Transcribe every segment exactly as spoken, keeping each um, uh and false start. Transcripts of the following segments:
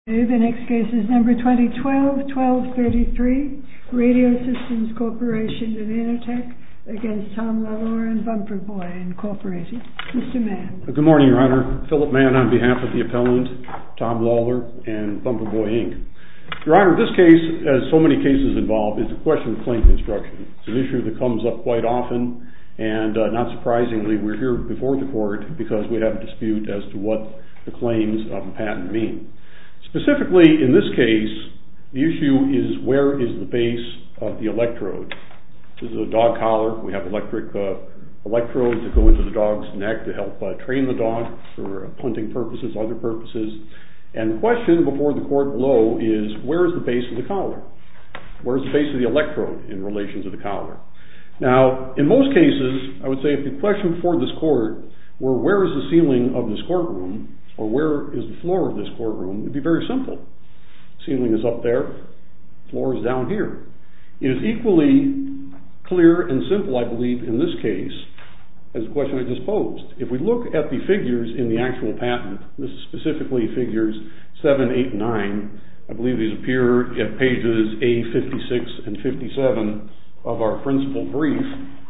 Okay, the next case is number twenty twelve twelve thirty-three, Radio Systems Corporation and Intertech against Tom Lawlor and Bumper Boy, Incorporated. Mister Mann. Good morning, Your Honor. Philip Mann on behalf of the appellant, Tom Lawlor and Bumper Boy, Incorporated. Your Honor, this case, as so many cases involve, is a question of claim construction. It's an issue that comes up quite often, and uh, not surprisingly, we're here before the court because we have a dispute as to what the claims of the patent mean. Specifically, in this case, the issue is where is the base of the electrode. This is a dog collar. We have electric uh, electrodes that go into the dog's neck to help uh, train the dog for hunting purposes, other purposes. And the question before the court below is, where is the base of the collar? Where is the base of the electrode in relation to the collar? Now, in most cases, I would say if the question before this court were where is the ceiling of this courtroom, or where is the floor of this courtroom, it would be very simple. Ceiling is up there, floor is down here. It is equally clear and simple, I believe, in this case, as the question I just posed. If we look at the figures in the actual patent, this is specifically figures seven, eight, and nine. I believe these appear at pages A fifty-six and fifty-seven of our principal brief.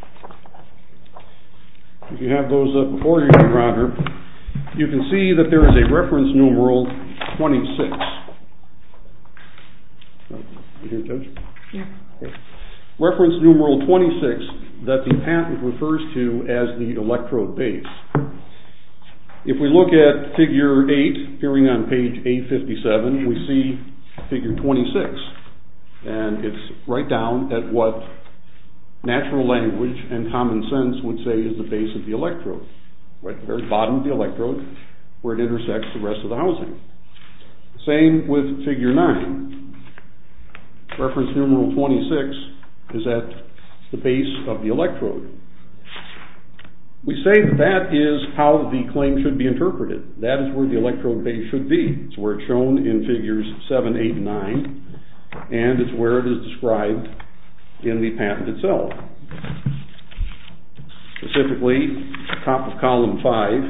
If you have those up before you, Your Honor, you can see that there is a reference numeral twenty-six. You hear, Judge? Yeah. Okay. Reference numeral twenty-six that the patent refers to as the electrode base. If we look at figure eight, appearing on page A fifty-seven, we see figure twenty-six. And it's right down at what natural language and common sense would say is the base of the electrode. Right at the very bottom of the electrode, where it intersects the rest of the housing. Same with figure nine. Reference numeral twenty-six is at the base of the electrode. We say that that is how the claim should be interpreted. That is where the electrode base should be. It's where it's shown in figures seven, eight, and nine, and it's where it is described in the patent itself. Specifically, top of column five,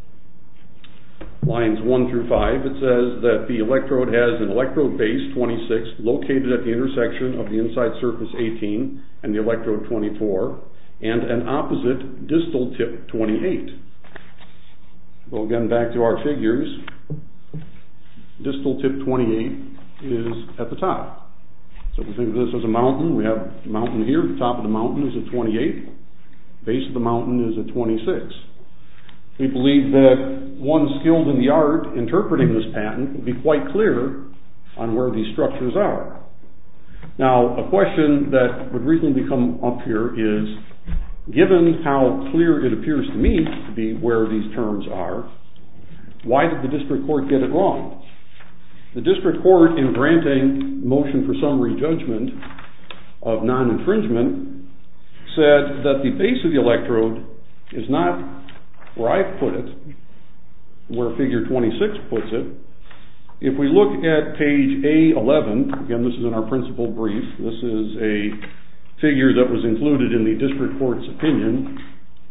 lines one through five, it says that the electrode has an electrode base, twenty-six, located at the intersection of the inside surface, eighteen, and the electrode, twenty-four, and an opposite distal tip, twenty-eight. Well, again, back to our figures, distal tip, twenty-eight, is at the top. So if we think of this as a mountain, we have a mountain here, the top of the mountain is at twenty-eight. Base of the mountain is at twenty-six. We believe that one skilled in the art interpreting this patent will be quite clear on where these structures are. Now, a question that would reasonably come up here is, given how clear it appears to me to be where these terms are, why did the district court get it wrong? The district court, in granting motion for summary judgment of non-infringement, said that the base of the electrode is not where I put it, where figure twenty-six puts it. If we look at page A eleven, again this is in our principal brief, this is a figure that was included in the district court's opinion.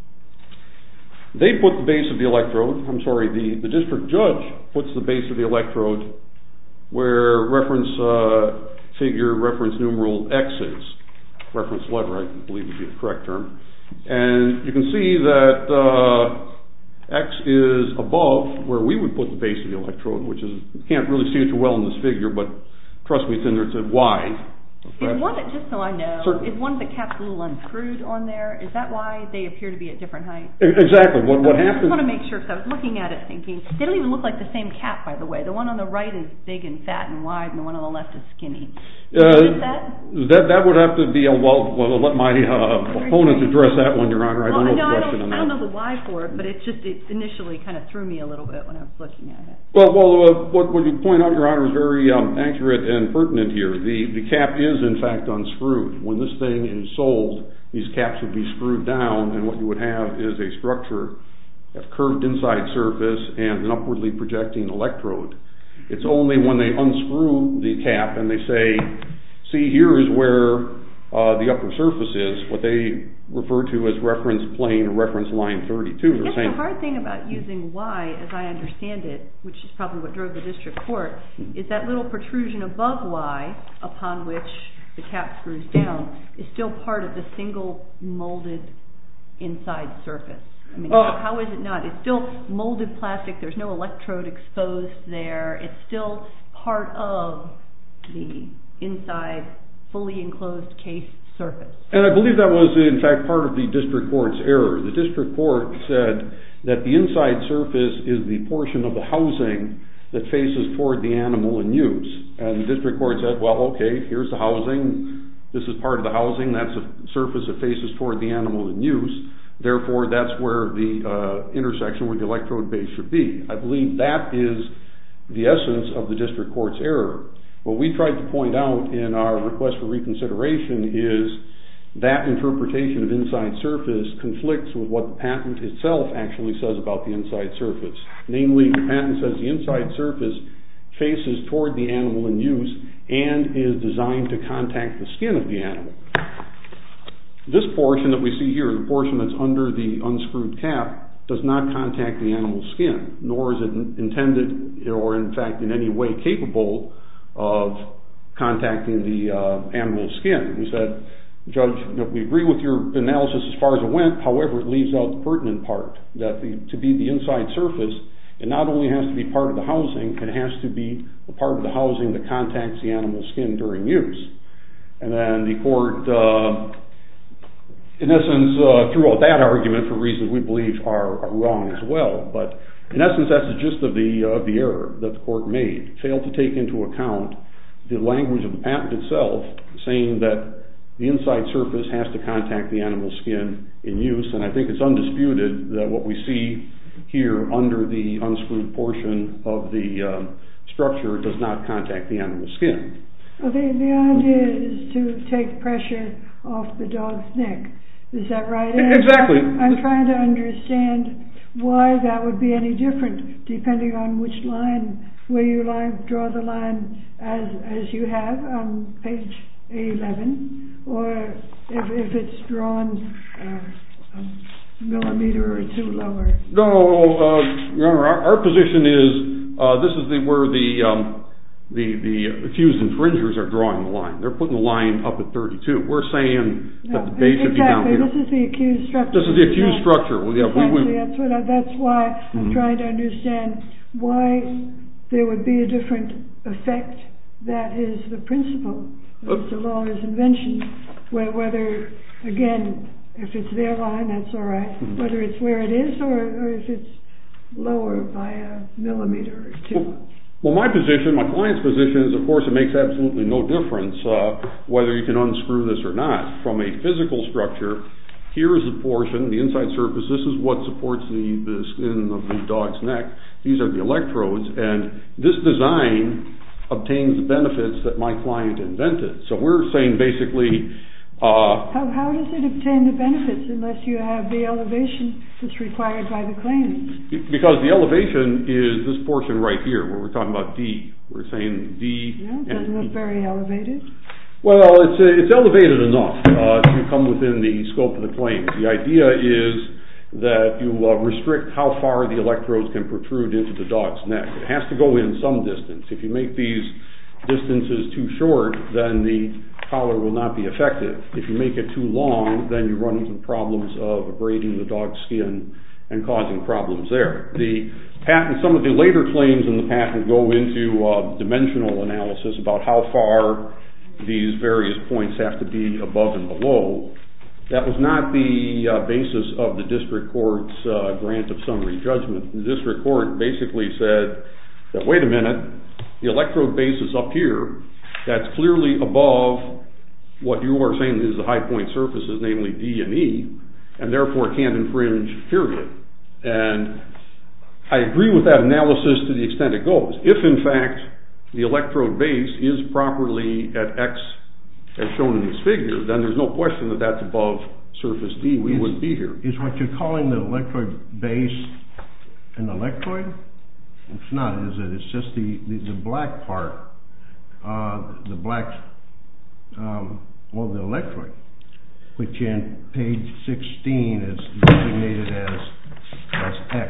They put the base of the electrode, I'm sorry, the, the district judge puts the base of the electrode where reference uh, figure, reference numeral X is. Reference letter, I believe would be the correct term. And you can see that uh, X is above where we would put the base of the electrode, which is, you can't really see it too well in this figure, but trust me, it's in there, it's at Y. Is one, just so I know, Certainly. Is one of the caps a little unscrewed on there? Is that why they appear to be at different heights? Exactly. What, what I happened? just want to make sure, because I was looking at it thinking, they don't even look like the same cap, by the way. The one on the right is big and fat and wide, and the one on the left is skinny. Uh, that? that that would have to be a well. Well, I'll let my uh, opponent address that one, Your Honor. I well, don't know no, the question I don't, on that. I don't know the why for it, but it just it initially kind of threw me a little bit when I was looking at it. Well, well, uh, what, what you point out, Your Honor, is very um, accurate and pertinent here. The the cap is in fact unscrewed. When this thing is sold, these caps would be screwed down, and what you would have is a structure, a curved inside surface, and an upwardly projecting electrode. It's only when they unscrew the cap and they say, see, here is where uh, the upper surface is, what they refer to as reference plane or reference line thirty-two. I guess the hard thing about using Y, as I understand it, which is probably what drove the district court, is that little protrusion above Y, upon which the cap screws down, is still part of the single molded inside surface. I mean, uh, how is it not? It's still molded plastic. There's no electrode exposed there. It's still part of the inside fully enclosed case surface. And I believe that was, in fact, part of the district court's error. The district court said that the inside surface is the portion of the housing that faces toward the animal in use. And the district court said, well, okay, here's the housing. This is part of the housing. That's a surface that faces toward the animal in use. Therefore, that's where the uh, intersection with the electrode base should be. I believe that is the essence of the district court's error. What we tried to point out in our request for reconsideration is that interpretation of inside surface conflicts with what the patent itself actually says about the inside surface. Namely, the patent says the inside surface faces toward the animal in use and is designed to contact the skin of the animal. This portion that we see here, the portion that's under the unscrewed cap, does not contact the animal's skin, nor is it intended or in fact in any way capable of contacting the uh, animal's skin. We said, Judge, you know, we agree with your analysis as far as it went, however, it leaves out the pertinent part, that the, to be the inside surface, it not only has to be part of the housing, it has to be a part of the housing that contacts the animal's skin during use. And then the court, uh, in essence, uh, threw out that argument for reasons we believe are, are wrong as well. But in essence, that's the gist of the, uh, the error that the court made. Failed to take into account the language of the patent itself, saying that the inside surface has to contact the animal's skin in use. And I think it's undisputed that what we see here under the unscrewed portion of the um, structure does not contact the animal's skin. Well, the, the idea is to take pressure off the dog's neck. Is that right? And exactly. I'm trying to understand why that would be any different depending on which line, where you line, draw the line as as you have on page A eleven, or if, if it's drawn uh, a millimeter or two lower. No, uh, Your Honor, our, our position is uh, this is the, where the um, The, the accused infringers are drawing the line. They're putting the line up at thirty-two. We're saying that no, the base should exactly. be down here. This is the accused structure. This is the accused structure. Well, yeah, exactly. we, we, that's, what I, that's why mm-hmm. I'm trying to understand why there would be a different effect. That is the principle of Mister Lawler's invention, where, whether, again, if it's their line, that's all right, mm-hmm. whether it's where it is or, or if it's lower by a millimeter or two. Well, Well, my position, my client's position is, of course, it makes absolutely no difference uh, whether you can unscrew this or not. From a physical structure, here is the portion, the inside surface. This is what supports the, the skin of the dog's neck. These are the electrodes, and this design obtains the benefits that my client invented. So we're saying basically... Uh, how, how does it obtain the benefits unless you have the elevation that's required by the claims? Because the elevation is this portion right here, where we're talking about D. We're saying D. Yeah, it doesn't look very elevated. Well, it's uh, it's elevated enough uh, to come within the scope of the claims. The idea is that you uh, restrict how far the electrodes can protrude into the dog's neck. It has to go in some distance. If you make these distances too short, then the collar will not be effective. If you make it too long, then you run into problems of abrading the dog's skin and causing problems there. The patent, some of the later claims in the patent go into uh, dimensional analysis about how far these various points have to be above and below. That was not the uh, basis of the district court's uh, grant of summary judgment. The district court basically said that, wait a minute, the electrode base is up here. That's clearly above what you are saying is the high point surfaces, namely D and E, and therefore can't infringe, period. And I agree with that analysis to the extent it goes. If, in fact, the electrode base is properly at X, as shown in this figure, then there's no question that that's above surface D. We is, wouldn't be here. Is what you're calling the electrode base an electrode? It's not, is it? It's just the, the, the black part. Uh, the black um, Well, the electrode, which in page sixteen is designated as, as X.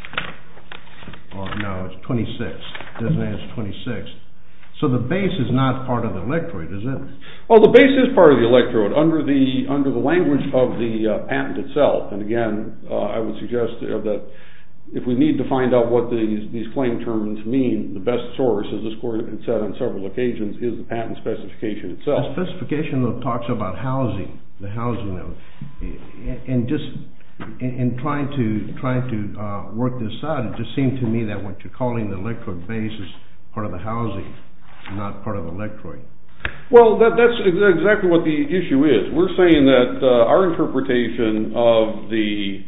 Or no, it's twenty-six. Designated as twenty-six. So the base is not part of the electrode, is it? Well, the base is part of the electrode under the under the language of the uh, patent itself. And again, uh, I would suggest uh, that if we need to find out what these these claim terms mean, the best source, as this court had said on several occasions, is the patent specification itself. The specification though talks about housing, the housing of, and just in, in trying to trying to uh, work this out, it just seemed to me that what you're calling the electrode base is part of the housing, not part of the electrode. Well, that, that's exactly what the issue is. We're saying that uh, our interpretation of the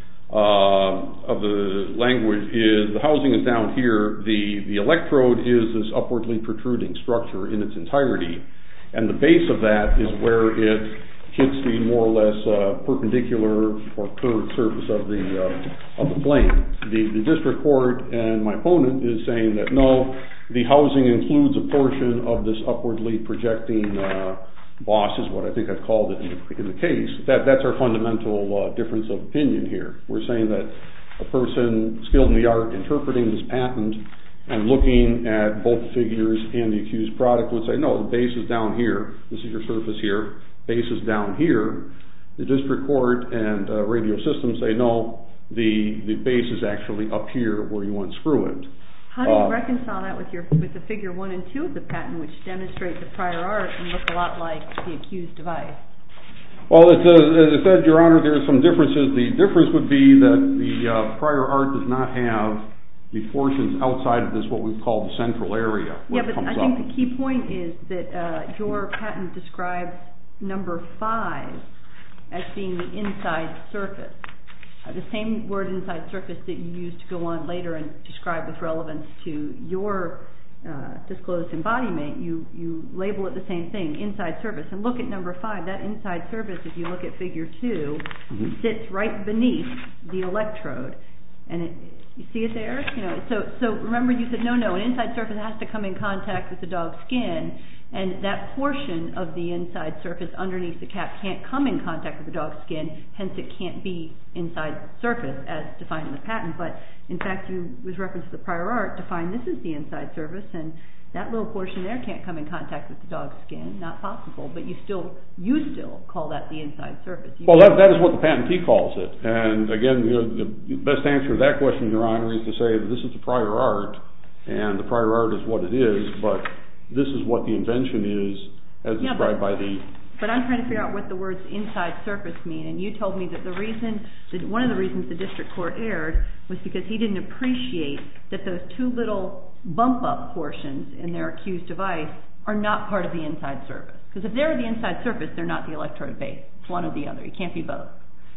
uh, of the language is the housing is down here. The the electrode is this upwardly protruding structure in its entirety, and the base of that is where it hits the more or less uh, perpendicular or curved surface of the uh, of the plane. The, the district court and my opponent is saying that no, the housing includes a portion of this upwardly projecting uh, boss, is what I think I've called it in the, in the case. That that's our fundamental uh, difference of opinion here. We're saying that a person skilled in the art interpreting this patent and looking at both the figures and the accused product would say, no, the base is down here. This is your surface here. Base is down here. The district court and uh, radio systems say, no, the, the base is actually up here where you unscrew it. How do you Uh, reconcile that with your with the figure one and two of the patent, which demonstrate the prior art and look a lot like the accused device? Well, it's, uh, as I said, Your Honor, there are some differences. The difference would be that the uh, prior art does not have the portions outside of this, what we call the central area. Yeah, but it comes I think up. the key point is that uh, your patent describes number five as being the inside surface. Uh, the same word inside surface that you used to go on later and describe with relevance to your uh, disclosed embodiment, you, you label it the same thing, inside surface. And look at number five. That inside surface, if you look at figure two, mm-hmm. sits right beneath the electrode. And it, you see it there? You know, so, so remember you said, no, no, an inside surface has to come in contact with the dog's skin. And that portion of the inside surface underneath the cap can't come in contact with the dog's skin, hence it can't be inside surface as defined in the patent. But in fact, you, with reference to the prior art, defined this is the inside surface, and that little portion there can't come in contact with the dog's skin, not possible. But you still, you still call that the inside surface. You well, that, that is what the patentee calls it. And again, you know, the best answer to that question, Your Honor, is to say that this is the prior art, and the prior art is what it is, but this is what the invention is as yeah, described but, by the... But I'm trying to figure out what the words inside surface mean, and you told me that the reason, that one of the reasons the district court erred was because he didn't appreciate that those two little bump-up portions in their accused device are not part of the inside surface. Because if they're the inside surface, they're not the electrode base. It's one or the other. It can't be both.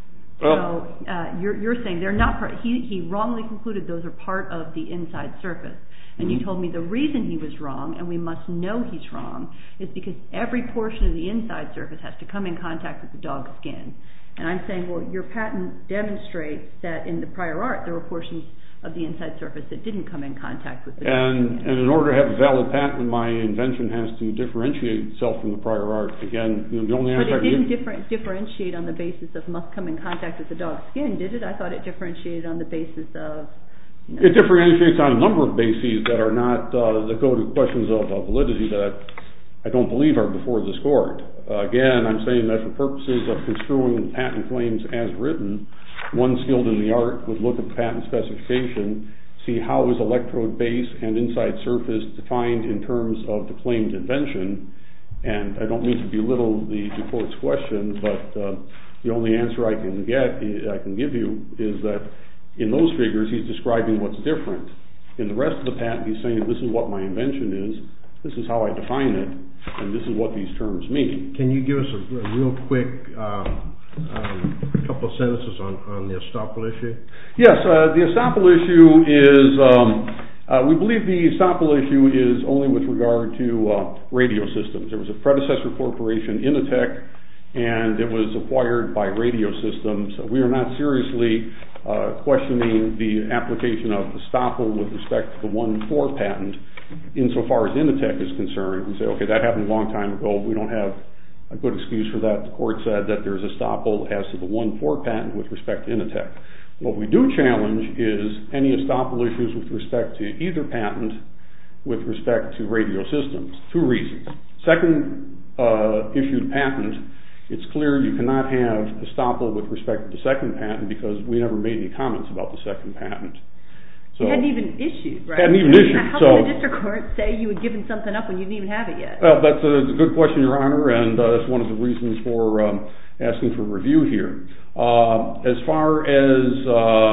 Well, so uh, you're, you're saying they're not part. He, he wrongly concluded those are part of the inside surface. And you told me the reason he was wrong, and we must know he's wrong, is because every portion of the inside surface has to come in contact with the dog's skin. And I'm saying, well, your patent demonstrates that in the prior art there were portions of the inside surface that didn't come in contact with the dog's and, skin. And in order to have a valid patent, my invention has to differentiate itself from the prior art. Again, the only answer But it I can didn't give, differ- differentiate on the basis of must come in contact with the dog's skin, did it? I thought it differentiated on the basis of... No. It differentiates on a number of bases that are not, uh, that go to questions of uh, validity that I don't believe are before this court. Uh, again, I'm saying that for purposes of construing patent claims as written, one skilled in the art would look at the patent specification, see how is electrode base and inside surface defined in terms of the claimed invention, and I don't mean to belittle the, the court's question, but uh, the only answer I can get, I can give you is that in those figures, he's describing what's different. In the rest of the patent, he's saying this is what my invention is, this is how I define it, and this is what these terms mean. Can you give us a, a real quick um, um, couple of sentences on, on the estoppel issue? Yes, uh, the estoppel issue is, um, uh, we believe the estoppel issue is only with regard to uh, radio systems. There was a predecessor corporation, Initech, and it was acquired by Radio Systems. We are not seriously uh, questioning the application of estoppel with respect to the one four patent insofar as Initech is concerned. We say, okay, that happened a long time ago. We don't have a good excuse for that. The court said that there's estoppel as to the one four patent with respect to Initech. What we do challenge is any estoppel issues with respect to either patent with respect to radio systems. Two reasons. Second uh, issued patent, it's clear you cannot have estoppel with respect to the second patent because we never made any comments about the second patent. So, it hadn't even issued, right? Hadn't even issued. How so, can the district court say you had given something up when you didn't even have it yet? Well, that's a, a good question, Your Honor, and uh, that's one of the reasons for um, asking for review here. Uh, as far as uh,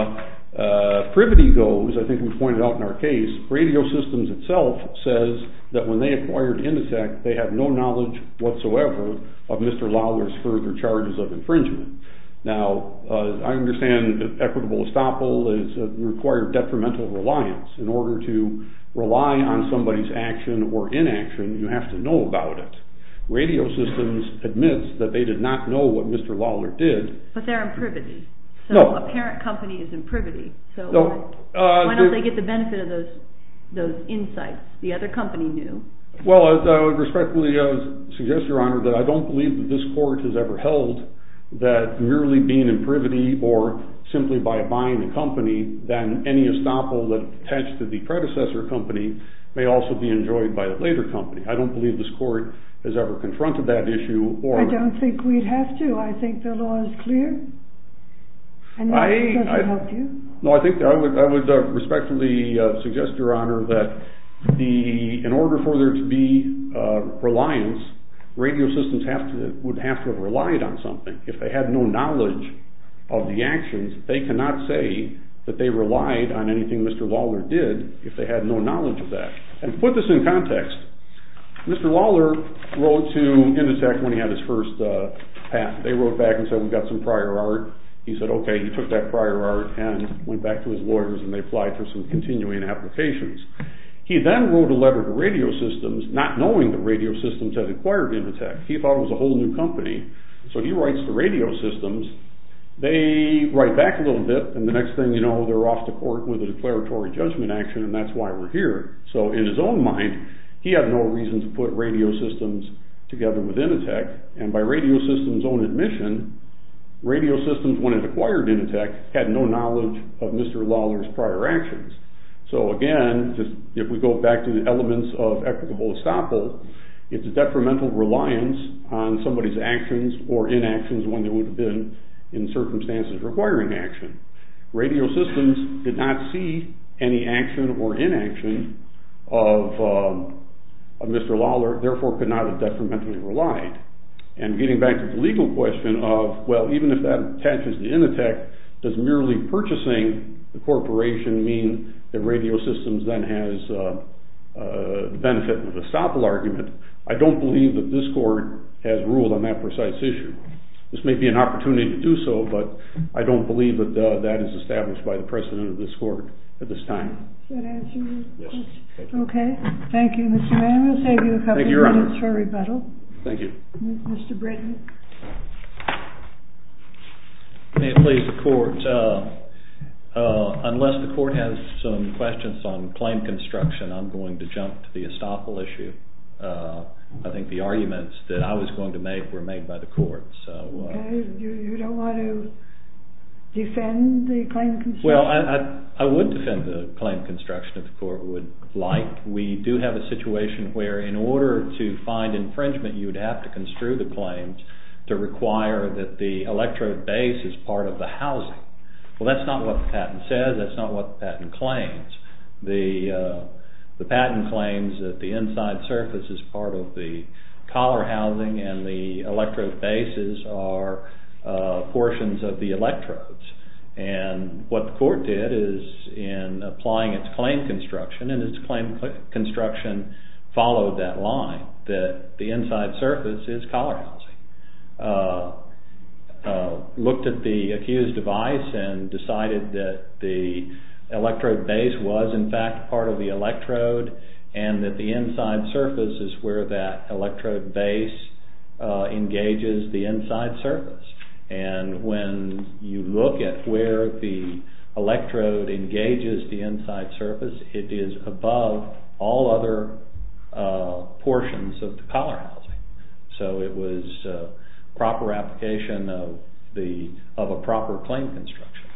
uh, privity goes, I think we pointed out in our case, Radio Systems itself says that when they acquired Initech, they had no knowledge whatsoever of Mister Lawler's further charges of infringement. Now, uh, I understand that equitable estoppel is uh, required detrimental reliance. In order to rely on somebody's action or inaction, you have to know about it. Radio Systems admits that they did not know what Mister Lawler did. But they're in privity. So no. a parent company is in privity. So no. why, uh, why don't they get the benefit of those those insights? The other company knew. Well, I would respectfully uh, suggest, Your Honor, that I don't believe that this court has ever held that merely being in privity or simply by buying a company, then any estoppel that attached to the predecessor company may also be enjoyed by the later company. I don't believe this court has ever confronted that issue. Or I don't think we'd have to. I think the law is clear. And that I, doesn't I, help you. No, I think I would, I would uh, respectfully uh, suggest, Your Honor, that the in order for there to be uh, reliance, Radio Systems have to would have to have relied on something. If they had no knowledge of the actions, they cannot say that they relied on anything Mister Lawler did if they had no knowledge of that. And to put this in context, Mister Lawler wrote to Initech when he had his first uh, patent. They wrote back and said, we've got some prior art. He said, okay, he took that prior art and went back to his lawyers and they applied for some continuing applications. He then wrote a letter to Radio Systems, not knowing that Radio Systems had acquired Initech. He thought it was a whole new company. So he writes to Radio Systems. They write back a little bit, and the next thing you know, they're off to court with a declaratory judgment action, and that's why we're here. So in his own mind, he had no reason to put Radio Systems together with Initech, and by Radio Systems' own admission, Radio Systems, when it acquired Initech, had no knowledge of Mister Lawler's prior actions. So again, just if we go back to the elements of equitable estoppel, it's a detrimental reliance on somebody's actions or inactions when they would have been in circumstances requiring action. Radio Systems did not see any action or inaction of, um, of Mister Lawler, therefore could not have detrimentally relied. And getting back to the legal question of, well, even if that attaches to Initech, does merely purchasing the corporation mean that Radio Systems then has uh, uh, the benefit of the estoppel argument? I don't believe that this court has ruled on that precise issue. This may be an opportunity to do so, but I don't believe that uh, that is established by the precedent of this court at this time. Does that answer your Yes. question? Thank you. Okay. Thank you, Mister Mann. We'll save you a couple Thank you, of Your minutes Honor. for rebuttal. Thank you. Mister Britton. May it please the court, uh, uh, unless the court has some questions on claim construction, I'm going to jump to the estoppel issue. Uh, I think the arguments that I was going to make were made by the court. So, uh, okay, you, you don't want to defend the claim construction? Well, I, I, I would defend the claim construction if the court would like. We do have a situation where in order to find infringement, you would have to construe the claims to require that the electrode base is part of the housing. Well, that's not what the patent says. That's not what the patent claims. The, uh, the patent claims that the inside surface is part of the collar housing and the electrode bases are uh, portions of the electrodes. And what the court did is, in applying its claim construction, and its claim construction followed that line, that the inside surface is collar housing. Uh, uh, looked at the accused device and decided that the electrode base was in fact part of the electrode, and that the inside surface is where that electrode base uh, engages the inside surface. And when you look at where the electrode engages the inside surface, it is above all other uh, portions of the collar housing. So it was a proper application of the of a proper claim construction.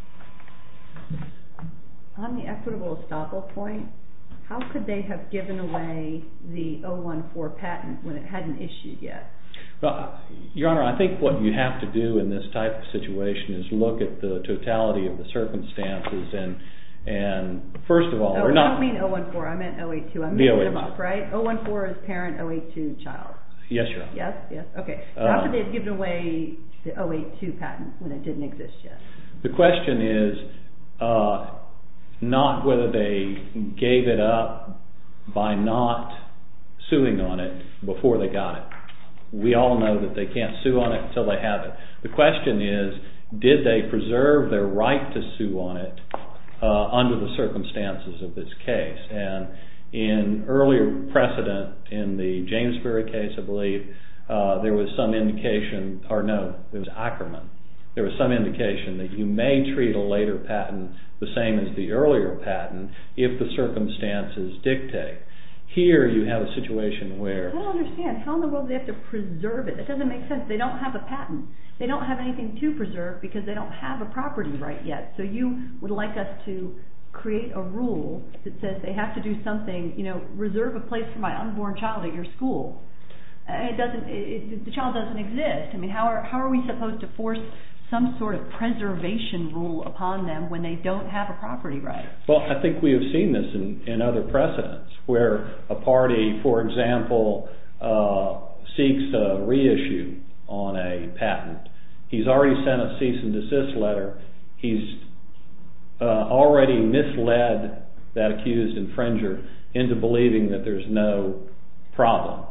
On the equitable estoppel point, how could they have given away the oh one four patent when it hadn't issued yet? Well, Your Honor, I think what you have to do in this type of situation is look at the totality of the circumstances and, and first of all, oh, we're not... I don't mean oh one four, I meant oh eight two. I'm mixing them up, right? oh one four is parent, oh eight two child. Yes, Your Honor. Yes, yes, okay. So Uh, how could they have given away the oh eight two patent when it didn't exist yet? The question is uh, not whether they gave it up by not suing on it before they got it. We all know that they can't sue on it until they have it. The question is, did they preserve their right to sue on it uh, under the circumstances of this case? And in earlier precedent, in the Jamesbury case, I believe, uh, there was some indication, or no, it was Ackerman. There was some indication that you may treat a later patent the same as the earlier patent if the circumstances dictate. Here you have a situation where... I don't understand. How in the world do they have to preserve it? That doesn't make sense. They don't have a patent. They don't have anything to preserve because they don't have a property right yet. So you would like us to create a rule that says they have to do something, you know, reserve a place for my unborn child at your school. It doesn't, it, it, the child doesn't exist. I mean, how are, how are we supposed to force some sort of preservation rule upon them when they don't have a property right? Well, I think we have seen this in, in other precedents where a party, for example, uh, seeks a reissue on a patent. He's already sent a cease and desist letter. He's uh, already misled that accused infringer into believing that there's no problem.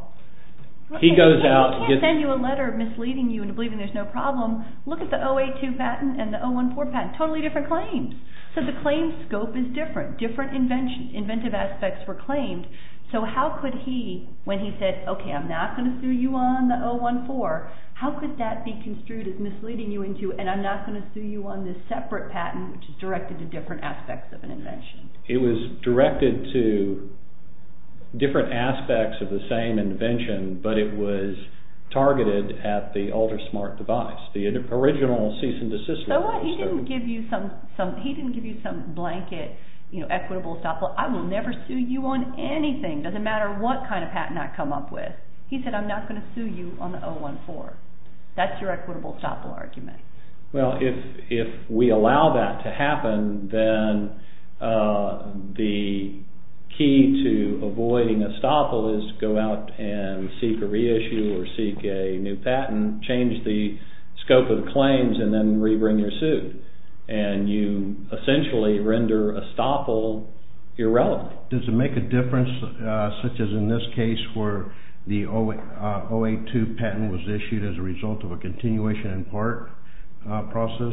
He goes out... He can't send you a letter misleading you into believing there's no problem. Look at the oh eight two patent and the oh one four patent. Totally different claims. So the claim scope is different. Different invention, inventive aspects were claimed. So how could he, when he said, okay, I'm not going to sue you on the oh one four, how could that be construed as misleading you into, and I'm not going to sue you on this separate patent which is directed to different aspects of an invention? It was directed to different aspects of the same invention, but it was targeted at the UltraSmart device, the original cease and desist letter. So what? He didn't give you some, some he didn't give you some blanket, you know, equitable estoppel. I will never sue you on anything. Doesn't matter what kind of patent I come up with. He said, I'm not going to sue you on the oh one four. That's your equitable estoppel argument. Well, if if we allow that to happen, then uh, the key to avoiding estoppel is to go out and seek a reissue or seek a new patent, change the scope of the claims, and then rebring your suit. And you essentially render estoppel irrelevant. Does it make a difference, uh, such as in this case where the oh eight two patent was issued as a result of a continuation in part uh, process?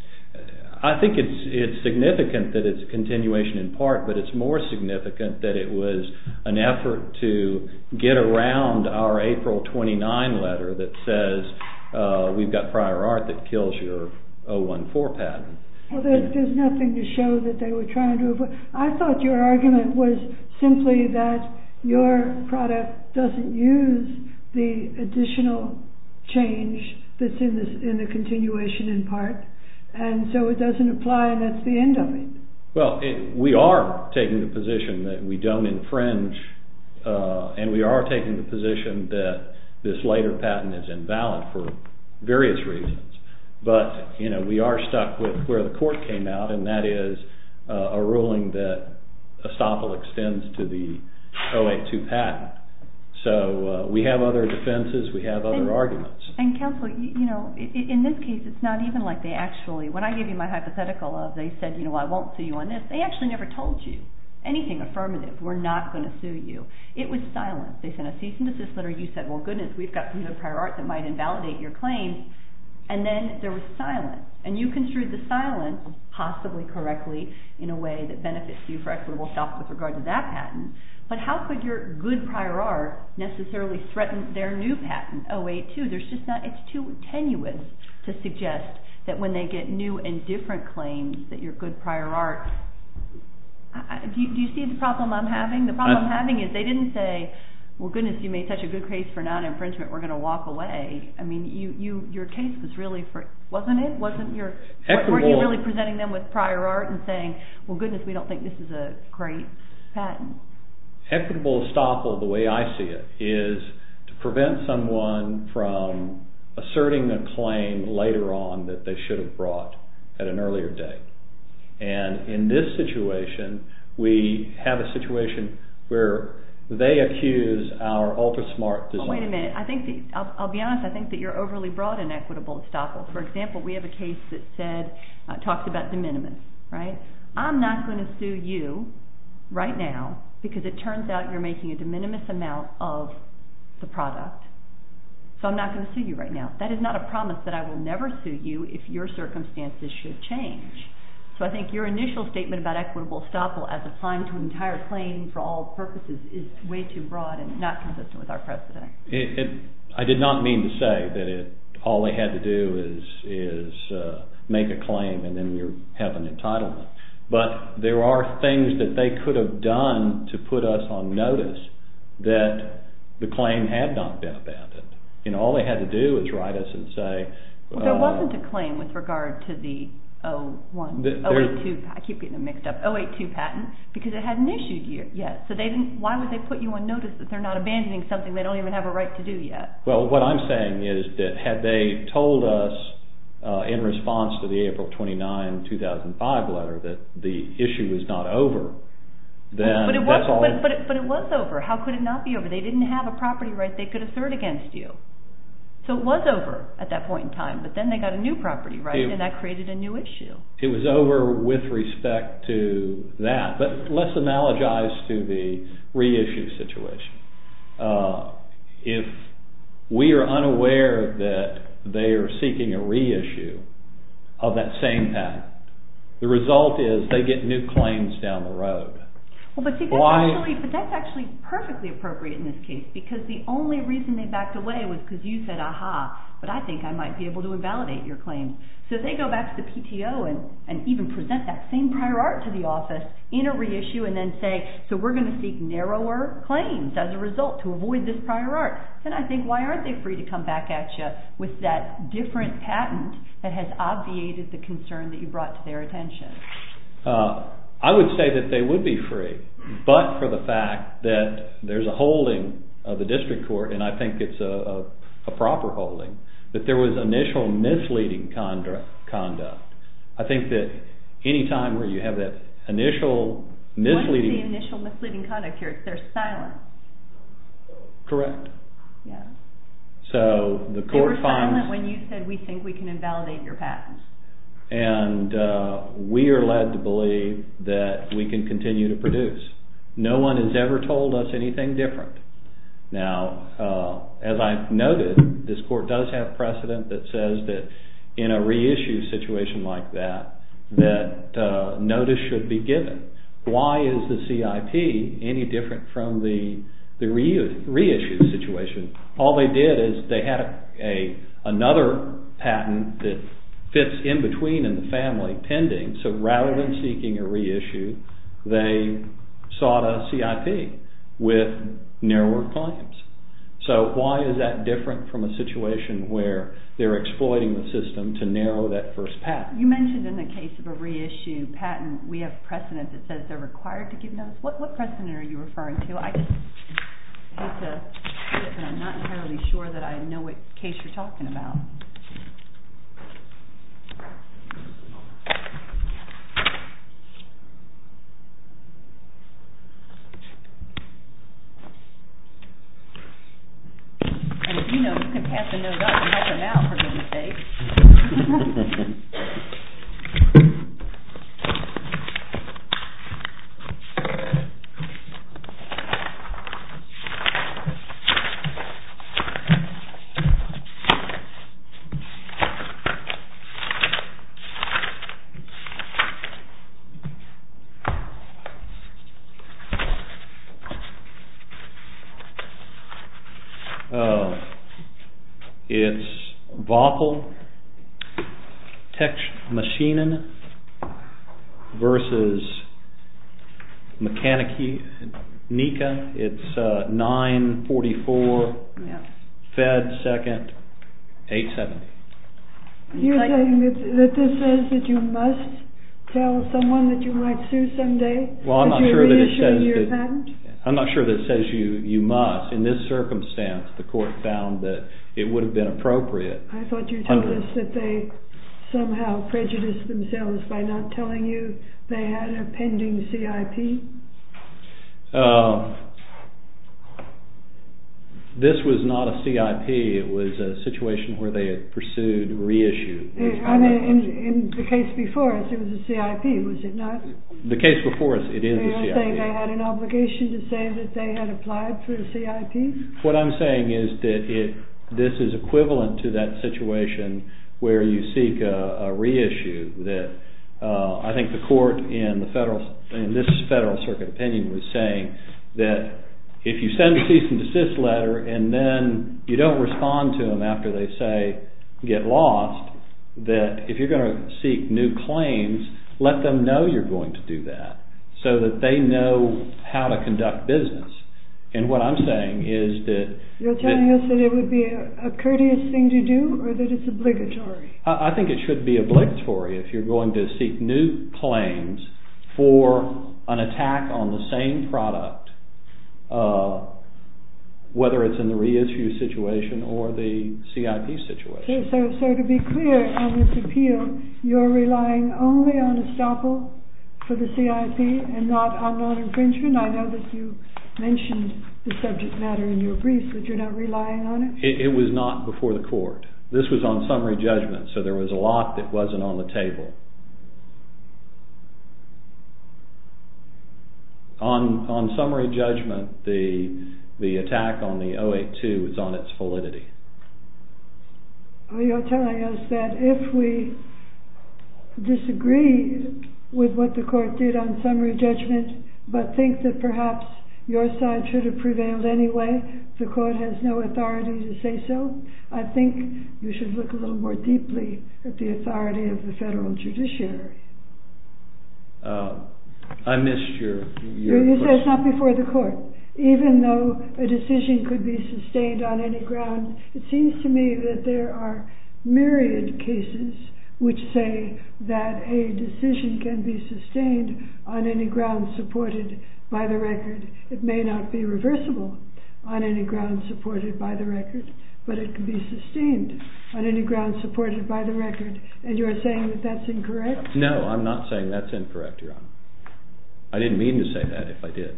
I think it's it's significant that it's a continuation in part, but it's more significant that it was an effort to get around our April twenty-ninth letter that says uh, we've got prior art that kills your oh one four patent. Well, there's, there's nothing to show that they were trying to avoid. I thought your argument was simply that your product doesn't use the additional change that's in this in the continuation in part, and so it doesn't apply, and that's the end of it. Well, it, we are taking the position that we don't infringe, uh, and we are taking the position that this later patent is invalid for various reasons. But, you know, we are stuck with where the court came out, and that is uh, a ruling that estoppel extends to the oh eight two patent. So uh, we have other defenses, we have other and, arguments. And counsel, you, you know, in this case, it's not even like they actually, when I gave you my hypothetical of, they said, you know, I won't sue you on this, they actually never told you anything affirmative. We're not going to sue you. It was silence. They sent a cease and desist letter. You said, well, goodness, we've got some good prior art that might invalidate your claims. And then there was silence. And you construed the silence, possibly correctly, in a way that benefits you for equitable estoppel with regard to that patent. But how could your good prior art necessarily threaten their new patent, oh eight two? There's just not, it's too tenuous to suggest that when they get new and different claims that your good prior art, I, do, you, do you see the problem I'm having? The problem I, I'm having is they didn't say, well, goodness, you made such a good case for non-infringement, we're going to walk away. I mean, you, you, your case was really for, wasn't it? Wasn't your, Equitable, weren't you really presenting them with prior art and saying, well, goodness, we don't think this is a great patent? Equitable estoppel, the way I see it, is to prevent someone from asserting a claim later on that they should have brought at an earlier date. And in this situation, we have a situation where they accuse our ultra-smart design. Oh, wait a minute. I think that, I'll, I'll be honest, I think that you're overly broad in equitable estoppel. For example, we have a case that said, uh, talks about de minimis, right? I'm not going to sue you right now because it turns out you're making a de minimis amount of the product. So I'm not going to sue you right now. That is not a promise that I will never sue you if your circumstances should change. So I think your initial statement about equitable estoppel as applying to an entire claim for all purposes is way too broad and not consistent with our precedent. It, it, I did not mean to say that it, all they had to do is, is uh, make a claim and then we have an entitlement. But there are things that they could have done to put us on notice that the claim had not been abandoned. You know, all they had to do is write us and say... Well, there uh, wasn't a claim with regard to the oh one, the, oh eight two, I keep getting them mixed up, oh eight two patent, because it hadn't issued yet. So they didn't. Why would they put you on notice that they're not abandoning something they don't even have a right to do yet? Well, what I'm saying is that had they told us uh, in response to the April twenty-ninth, two thousand five letter that the issue was not over, then but it that's was, all... But, but, it, but it was over. How could it not be over? They didn't have a property right they could assert against you. So it was over at that point in time, but then they got a new property right, it, and that created a new issue. It was over with respect to that, but let's analogize to the reissue situation. Uh, if we are unaware that they are seeking a reissue of that same patent, the result is they get new claims down the road. Well, but see, that's actually, but that's actually perfectly appropriate in this case, because the only reason they backed away was because you said, aha, but I think I might be able to invalidate your claims. So they go back to the P T O and, and even present that same prior art to the office in a reissue and then say, so we're going to seek narrower claims as a result to avoid this prior art. Then I think, why aren't they free to come back at you with that different patent that has obviated the concern that you brought to their attention? Uh, I would say that they would be free, but for the fact that there's a holding of the district court, and I think it's a, a, a proper holding, that there was initial misleading conduct. conduct. I think that any time where you have that initial misleading... What is the initial misleading conduct here? It's their silence. Correct. Yeah. So the court they were finds... silent when you said, we think we can invalidate your patent. And uh, we are led to believe that we can continue to produce. No one has ever told us anything different. Now, uh, as I noted, this court does have precedent that says that in a reissue situation like that, that uh, notice should be given. Why is the C I P any different from the, the re- reissue situation? All they did is they had a, a another patent that fits in between in the family pending, so rather than seeking a reissue, they sought a C I P with narrower claims. So why is that different from a situation where they're exploiting the system to narrow that first patent? You mentioned in the case of a reissue patent, we have precedent that says they're required to give notice. What, what precedent are you referring to? I just hate to say it, but I'm not entirely sure that I know what case you're talking about. And if you know, you can pass a note up and help them out, for goodness sake. Uh, it's Voppel Textmaschinen versus Mechaniki NECA. It's uh, nine forty-four, Yeah. Fed Second, eight seventy. You're Like- saying that, that this says that you must tell someone that you might sue someday? Well, I'm that not you're sure that it reissuing says your that. patent? I'm not sure that it says you, you must. In this circumstance, the court found that it would have been appropriate. I thought you told Under- us that they somehow prejudiced themselves by not telling you they had a pending C I P. Uh, this was not a C I P. It was a situation where they had pursued reissue. I mean, in, in the case before us, it was a C I P, was it not? The case before us, it is a You're C I P. saying they had an obligation to say that they had applied for a C I P? What I'm saying is that it this is equivalent to that situation where you seek a, a reissue. That uh, I think the court in the federal in this Federal Circuit opinion was saying that if you send a cease and desist letter and then you don't respond to them after they say get lost, that if you're going to seek new claims, let them know you're going to do that so that they know how to conduct business. And what I'm saying is that... You're telling that, us that it would be a, a courteous thing to do, or that it's obligatory? I, I think it should be obligatory if you're going to seek new claims for an attack on the same product, uh, whether it's in the reissue situation or the C I P situation. So, so, so to be clear on this appeal, you're relying only on estoppel for the C I P and not on non-infringement? I know that you mentioned the subject matter in your briefs, but you're not relying on it? It, it was not before the court. This was on summary judgment, so there was a lot that wasn't on the table. On on summary judgment, the the attack on the oh eight two is on its validity. Well, you're telling us that if we disagree with what the court did on summary judgment, but think that perhaps your side should have prevailed anyway, the court has no authority to say so. I think you should look a little more deeply at the authority of the federal judiciary. Uh, I missed your... your you question. say it's not before the court. Even though a decision could be sustained on any ground, it seems to me that there are myriad cases which say that a decision can be sustained on any ground supported by the record. It may not be reversible on any ground supported by the record, but it can be sustained on any ground supported by the record. And you're saying that that's incorrect? No, I'm not saying that's incorrect, Your Honor. I didn't mean to say that if I did.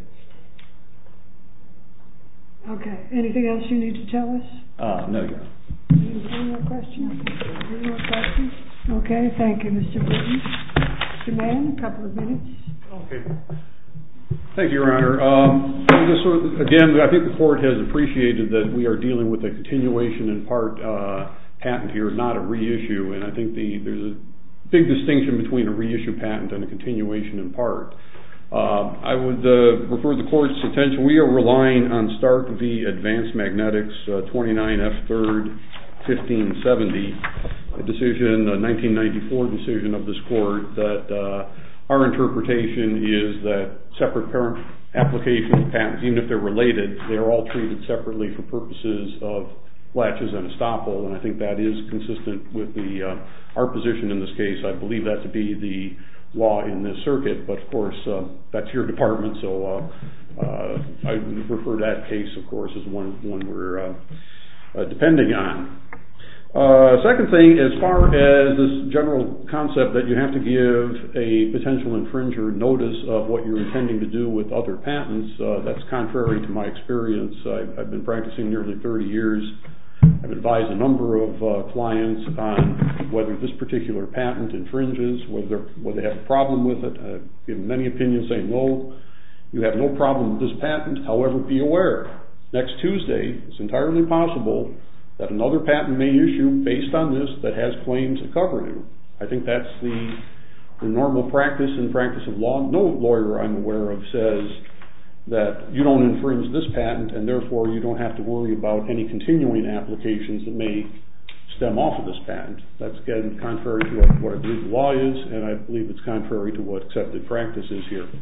Okay. Anything else you need to tell us? Uh, no, Your Honor. Any more questions? Any more questions? Okay, thank you, Mister Britton. Mister Mann, a couple of minutes. Okay. Thank you, Your Honor. Um, this, again, I think the court has appreciated that we are dealing with a continuation in part uh, patent here, not a reissue, and I think the, there's a big distinction between a reissue patent and a continuation in part. Uh, I would uh, refer the court's attention. We are relying on Stark v. Advanced Magnetics, uh, twenty-nine F third fifteen seventy, a decision, a nineteen ninety-four decision of this court that uh, our interpretation is that separate parent application patents, even if they're related, they are all treated separately for purposes of latches and estoppel, and I think that is consistent with the uh, our position in this case. I believe that to be the law in this circuit, but of course uh, that's your department, so uh, uh, I would refer that case, of course, as one one we're uh, uh, depending on. Uh, second thing, as far as this general concept that you have to give a potential infringer notice of what you're intending to do with other patents, uh, that's contrary to my experience. I've, I've been practicing nearly thirty years. I've advised a number of uh, clients on whether this particular patent infringes, whether, whether they have a problem with it. I've given many opinions saying, no, you have no problem with this patent. However, be aware, next Tuesday, it's entirely possible that another patent may issue based on this that has claims that cover you. I think that's the, the normal practice in practice of law. No lawyer I'm aware of says that you don't infringe this patent and therefore you don't have to worry about any continuing applications that may stem off of this patent. That's again contrary to what, what I believe the law is, and I believe it's contrary to what accepted practice is here.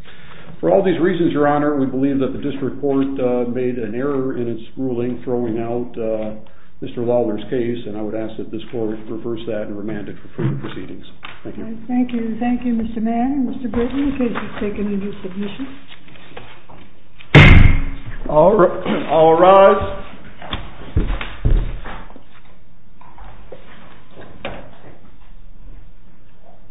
For all these reasons, Your Honor, we believe that the district court uh, made an error in its ruling throwing out uh, Mister Lawler's case, and I would ask that this court reverse that and remand it for further proceedings. Thank you. Right, thank you. Thank you, Mister Mann and Mister Britton. The case is taken into submission. All, all rise.